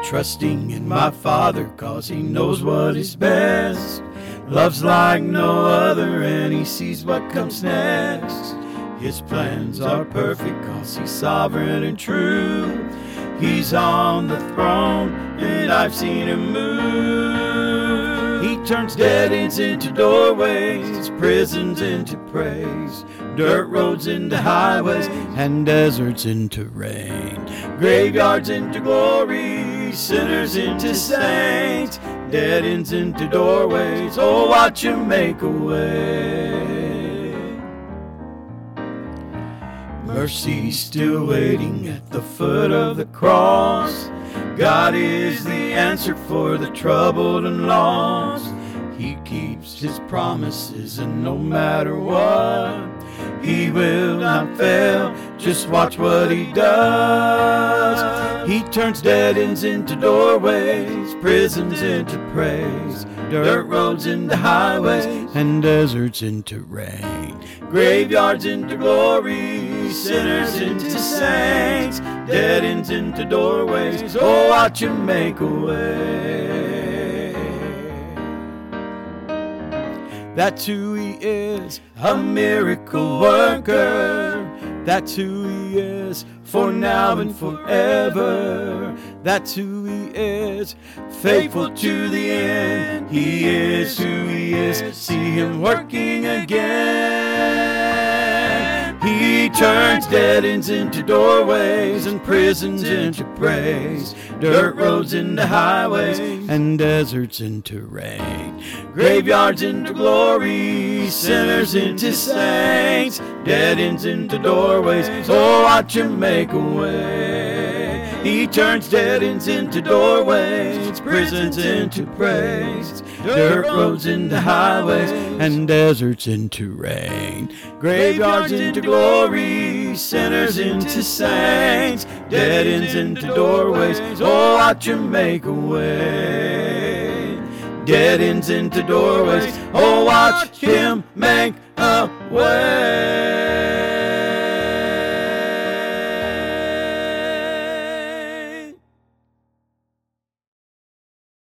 trusting in my Father, 'cause he knows what is best. Love's like no other, and he sees what comes next. His plans are perfect, 'cause he's sovereign and true. He's on the throne, and I've seen him move. He turns dead ends into doorways, prisons into praise, dirt roads into highways, and deserts into rain, graveyards into glory, sinners into saints, dead ends into doorways. Oh, watch him make a way. Mercy still waiting at the foot of the cross. God is the answer for the troubled and lost. He keeps his promises, and no matter what, he will not fail. Just watch what he does. He turns dead ends into doorways, prisons into praise, dirt roads into highways, and deserts into rain, graveyards into glory, sinners into saints, dead ends into doorways. Oh, watch him make a way. That's who he is, a miracle worker. That's who he is, for now and forever. That's who he is, faithful to the end. He is who he is, see him working again. He turns dead ends into doorways, and prisons into praise, dirt roads into highways, and deserts into rain, graveyards into glory, sinners into saints, dead ends into doorways. Oh, watch him make a way. He turns dead ends into doorways, prisons into praise, dirt roads into highways, and deserts into rain, graveyards into glory, sinners into saints, dead ends into doorways. Oh, watch him make a way. Dead ends into doorways. Oh, watch him make a way.